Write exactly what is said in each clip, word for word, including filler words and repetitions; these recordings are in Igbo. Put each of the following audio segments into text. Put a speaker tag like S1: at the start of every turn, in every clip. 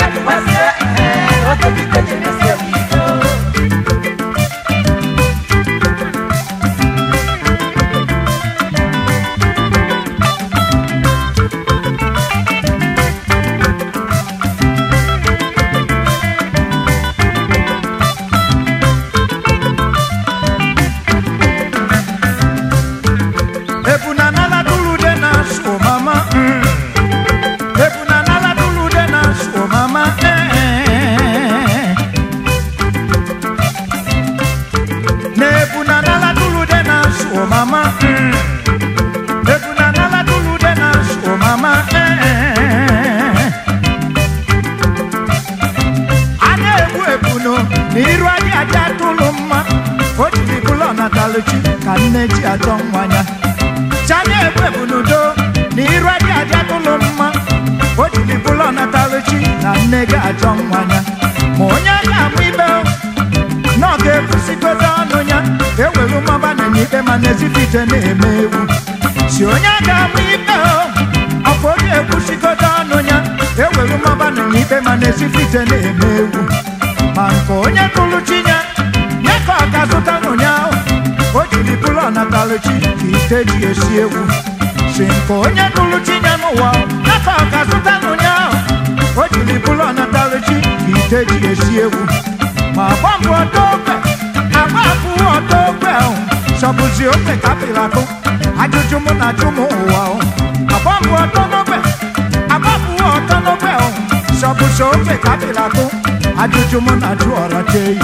S1: Si onye ga-amụ ikpe afọ oge ekwusigodo ọnụ ya ewere mmaba na ikpe ma na-esifite na-eme ewu ma nke onye tụrụ chi ya ya ka ọ ga-azụta n'ụnyaahụ o jiri bụrụ ọnatalụ chi ka ite ji esi ewu si nke onye tụrụ chi ya n'ụwa ya ka ọ ga-azụta n'ụnyaahụ o jiri bụrụ ọnatalụ chi ka ite ji esi ewu ma agba mbụ ọdọ ogbe agba abụọ ọdọ ogbe ahụ sọbụzi ofe kapịrị akụ ajụjụ mụ na ajụ mụ ụwa agbapụ ọtọ n'obe agbapụ ọtọ n'obe sọbụsọ ofe kapịrị akụ ajụjụ mụ na ajụ ọra chei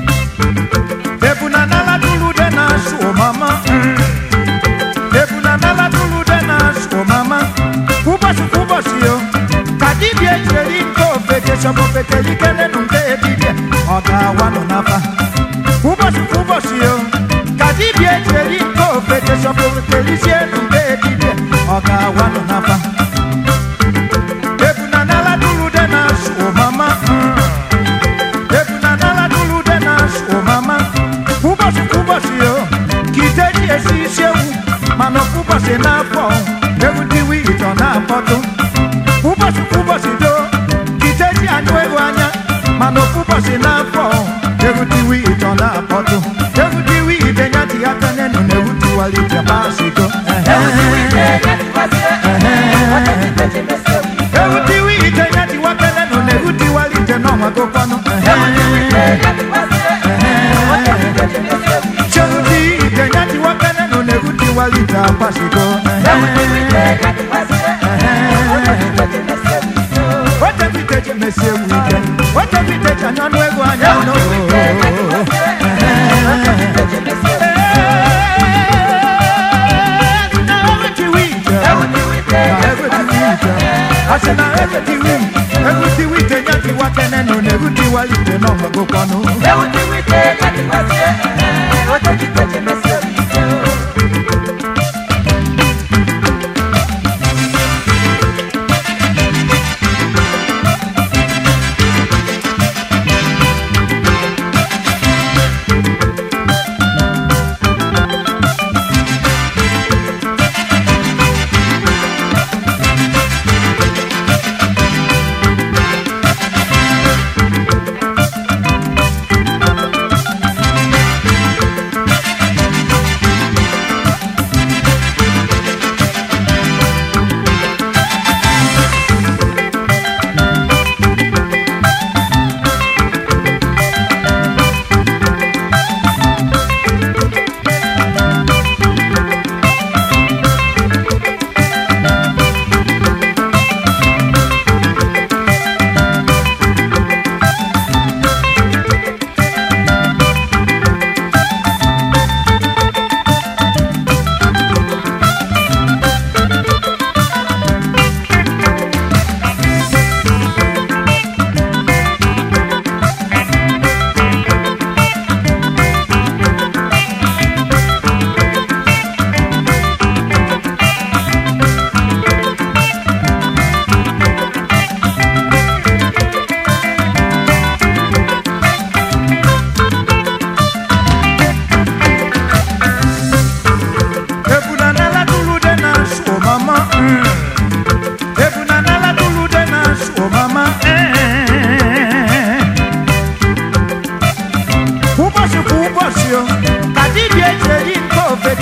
S1: ebu na nala tụrụ ude na-asụ ụmama ebu na nala tụrụ ude na-asụ ụmama ụbọchị ụbọchị yo ka dibịa ejiri nke ofeke sọbụ ofekeli kene nụ nke edibịa ọ ga-awa nọ n'afa ụbọchị ụbọchị yo dibịa ejiri nke ofeke sọpụrụ kelisie n'ụba edibịa ọ ga-awa nọ n'afa ebu na nala tụrụ ude na-asụ ụmama ebu na nala tụrụ ude na-asụ ụmama ụbọchị ụbọchị yo ka ite ji esi isi ewu mana ụbọchị na-afọ ewu diwi ịtọ na-akpọtụ ụbọchị ụbọchị do ka ite ji anyụ ewu anya mana ụbọchị na-afọ ewu diwi ịtọ na-akpọtụ ewu diwi ide nya dị aka nenu na ewu tiwali jabasiko ewu diwi ide nya dị waka nenu na ewu tiwali jenọnwa gokwanụ chewu di ide nya dị waka nenu na ewu tiwali jabasiko wete viteji mesi ewu ike wete viteji anyọnụ ego anya no Asena everything we, everything we take at the water and on everything while you don't know go kwano. Everything we take at the water, what did you take a message?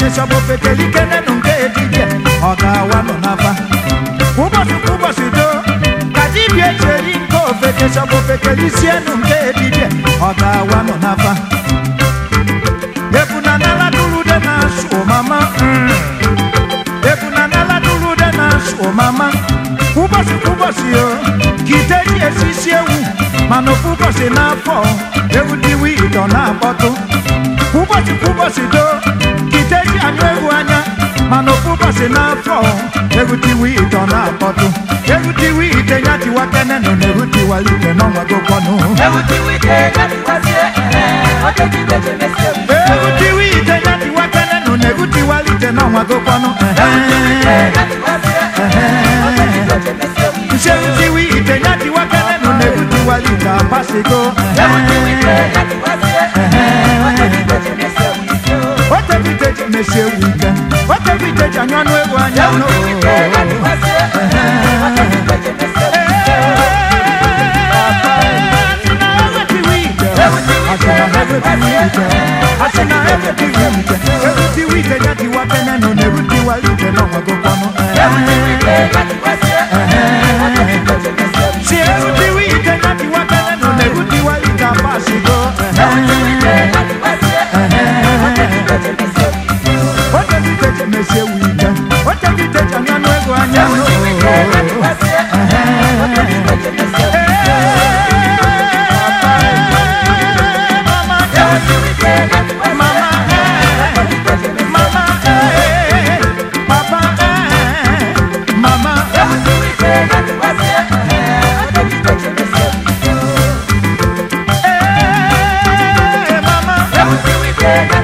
S1: shop ofekeli kene nunke edibie oga wano nafa kubosu kubosu do kadibie cheri nko ofeke shop ofekeli sie nunke edibie oga wano nafa Ebuna nala dulu de nas o mama Ebuna nala dulu de nas o mama Kubosu kubosu yo kiteji esisi ewu mano kubosu na fo ewu diwi ito na botu Kubosu kubosu do kiteji anyo ewu anya mano kubosu na fo ewu diwi ito na botu ewu diwi ite nyati wakene no ewu diwa lite no wago kono
S2: Ewu diwi ite nyati wasie oke kibeje meseu
S1: Ewu diwi ite nyati wakene no ewu diwa lite no wago kono
S2: Ewu diwi ite nyati wasie oke kibeje meseu
S1: Ewu diwi ite nyati wakene no ewu diwa lite pasigo
S2: Ewu diwi ite nyati wasie oke kibeje meseu
S1: What every day you may say weekend. What every day you know we want you know.
S2: Yeah.